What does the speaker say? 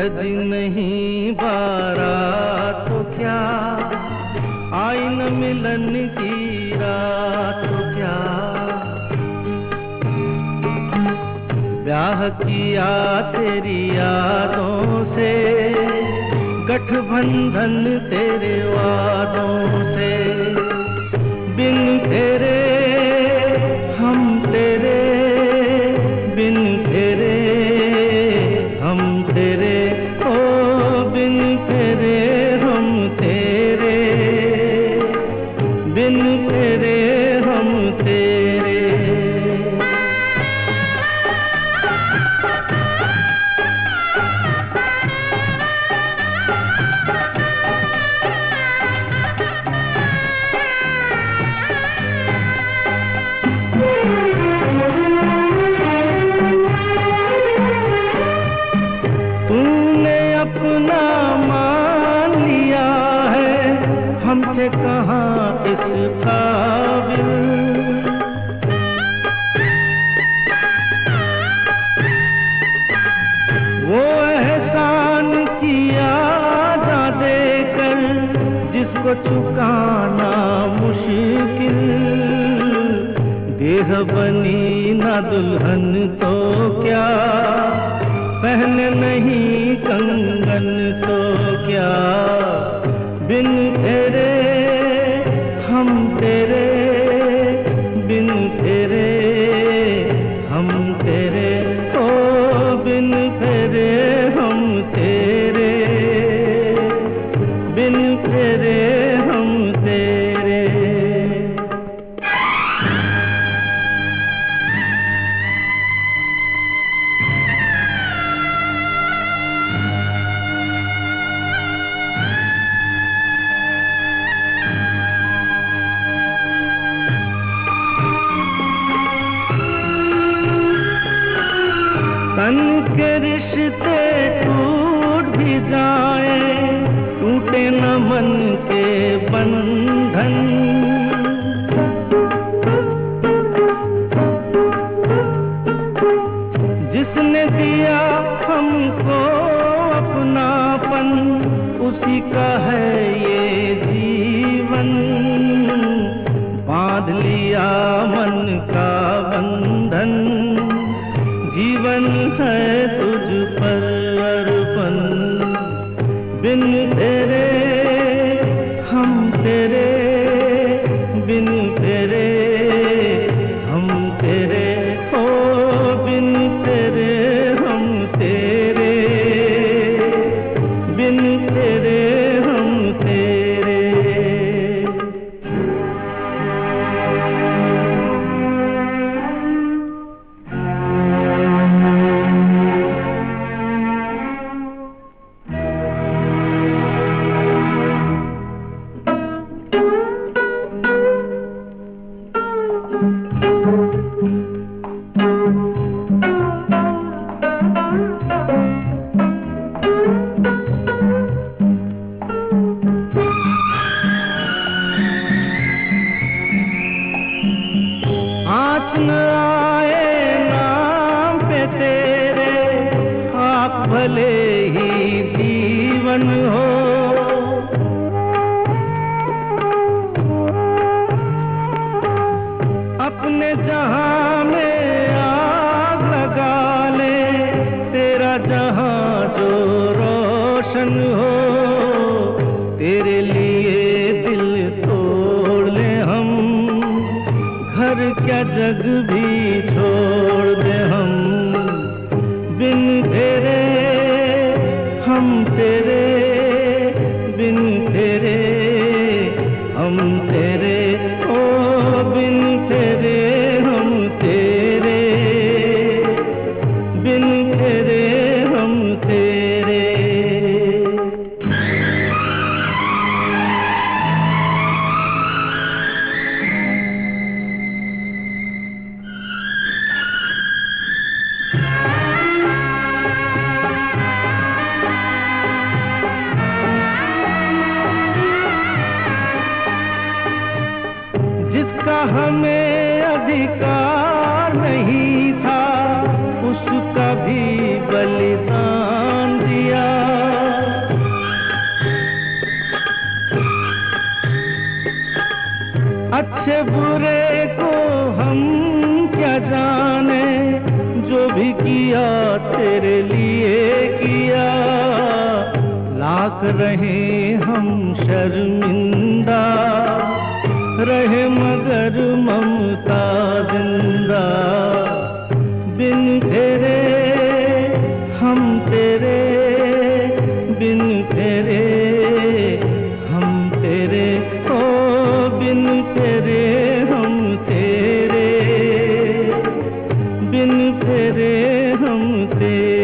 सजी नहीं बारात तो क्या, आई न मिलन की रात तो क्या। ब्याह किया तेरी यादों से, गठबंधन तेरे वादों से। बिन तेरे हम तेरे, बिन तेरे हम तेरे, ओ बिन तेरे हम तेरे, बिन तेरे हम तेरे। अपना मान लिया है, हमसे कहाँ इस काबिल। वो एहसान किया जा देकर, जिसको चुकाना मुश्किल। देह बनी ना दुल्हन तो क्या, पहने नहीं कंगन तो क्या। बिन तेरे हम तेरे, बिन तेरे हम तेरे, ओ बिन तेरे हम तेरे, बिन तेरे हम तेरे। तन के रिश्ते टूट भी जाए, टूटे न मन के बंधन। जिसने दिया हमको अपनापन, उसी का है ये जीवन। बांध लिया मन का बंधन, जीवन है तुझ पर अर्पण। बिन तेरे हम तेरे, बिन तेरे हम तेरे, ओ बिन तेरे हम तेरे, बिन तेरे हम तेरे। आँच न आए नाम पे तेरे, आप भले ही जीवन हो। अपने जहां में आग लगा ले, तेरा जहां जो रोशन हो। तेरे लिए दिल तोड़ ले हम, घर क्या जग भी छोड़ दे हम। बिन तेरे हम तेरे, बिन तेरे हम तेरे, ओ बिन तेरे हम तेरे, बिन तेरे हम तेरे। जिसका हमें अधिकार नहीं था, उसका भी बलिदान दिया। न जाने जो भी किया तेरे लिए किया। लाख रहे हम शर्मिंदा, रहे मगर ममता जिंदा। बिन तेरे हम तेरे, बिन तेरे हम तेरे, ओ बिन तेरे हम तेरे, बिन तेरे हम तेरे।